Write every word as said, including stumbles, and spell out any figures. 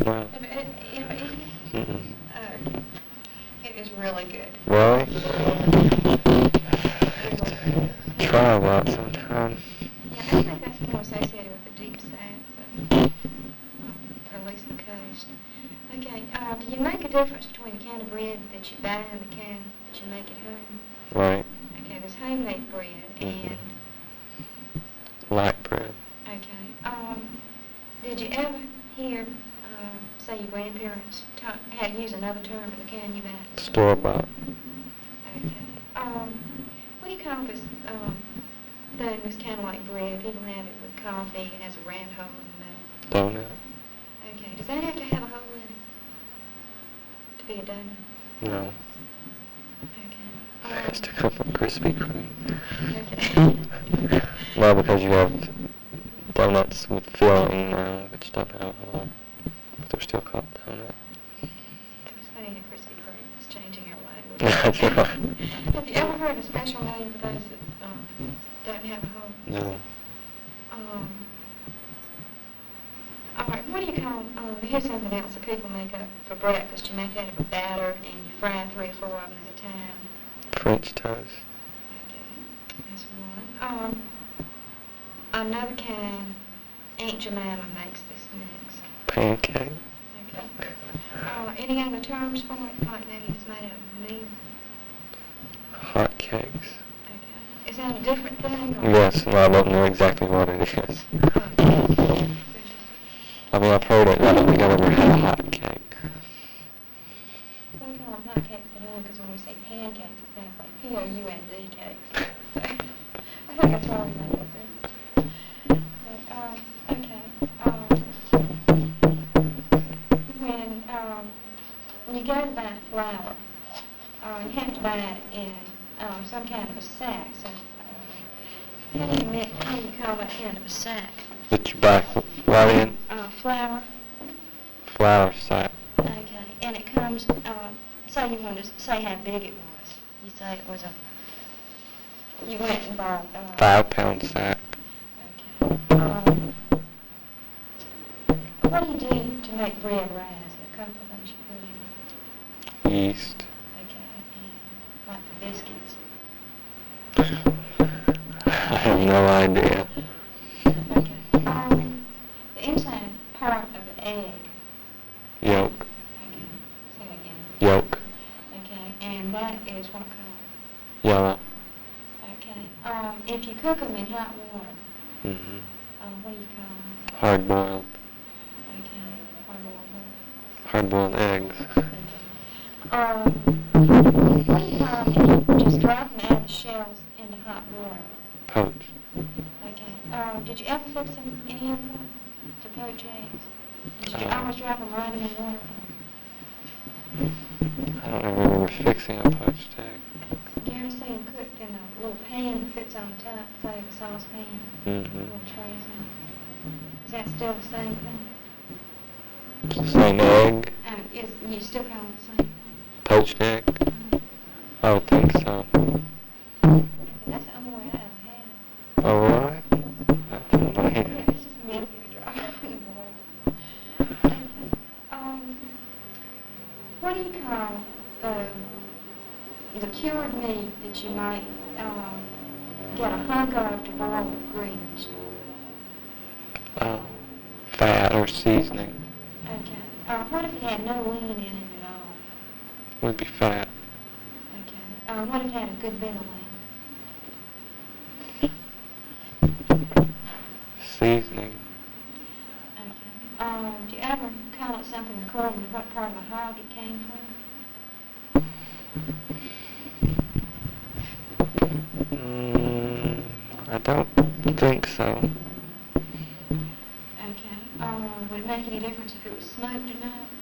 well. It, it, it, it, Mm-mm. uh, it is really good. Really? Really good. Try a lot sometime. Yeah, I think that's more associated with the deep south, but, um, or at least the coast. Okay, uh, do you make a difference between the can of bread that you buy and the can that you make at home? Right. Okay, there's homemade bread Mm-hmm. and... Light bread. Okay. Um, did you ever hear, uh, say, your grandparents talk, had use another term for the can you bought? Store-bought. Okay. Um, what do you call this um, thing that's kind of like bread? People have it with coffee. It has a round hole in the middle. Donut. Okay. Does that have to have a hole in it to be a donut? No. Okay. It Um, has to come from Krispy Kreme. okay. No, because you have donuts with filling now, which don't have a hole, but they're still called donut. It's funny that Krispy Kreme is changing our language. That's right. Have you ever heard a special name for those that um, don't have a hole? No. Um, all right, what do you call, um, here's something else that people make up for breakfast. You make that of a batter and you fry three or four of them at a time. French toast. Okay, that's one. Um, another kind, Aunt Jemima makes this mix. Pancake. Okay. Uh, any other terms for it? Like maybe it's made of meat? Hot cakes. Okay. Is that a different thing? Or? Yes, and I don't know exactly what it is. Okay. I mean, I've heard it, I don't think I've ever had a hot cake. We call them hot cakes at home because when we say pancakes, it sounds like P O U N D cakes. So, I think that's why we make it then. But, um, okay. Um, when, um, when you go to buy flour, uh, you have to buy it in um, some kind of a sack. So, uh, how do you make, how do you call that kind of a sack? That you buy right in? Uh, flour. Flour sack. Okay, and it comes, uh, say you want to say how big it was. You say it was a, you went and bought, uh, Five pound sack. Okay. Um, what do you do to make bread rise? A couple of things you put in. Yeast. Okay, and like for biscuits. I have no idea. Okay. Um, the inside part of the egg. Yolk. Okay. Say it again. Yolk. Okay, and that is what color? Yellow. Okay. Um, if you cook them in hot water, Mm-hmm. uh, what do you call them? Hard boiled. Okay. Hard boiled eggs. Um, what do you call them if you just drop them out of the shells into hot water? Poached. Okay. Um, did you ever fix them any of them to poach eggs? Did you Uh, always drop them right in the water? I don't remember fixing a poached egg. You ever see them cooked in a little pan that fits on the top, say of a saucepan? Mm-hmm. Little trays in it. Is that still the same thing? Same egg. Um, is, you still call it the same? Poached egg. I don't think so. Okay, that's the only way I ever had it. Oh, really? That's amazing. It's just meant to drop in the water. Okay. Um, what do you call the the cured meat that you might um, get a hunk of to boil with greens? Oh, fat or seasoning. Okay. Uh, what if it had no lean in it at all? Would be fat. Okay. Uh, what if it had a good bit of lean? Seasoning. Okay. Um, do you ever call it something according to what part of the hog it came from? Mm, I don't think so. Okay. Um, would it make any difference if it was smoked or not?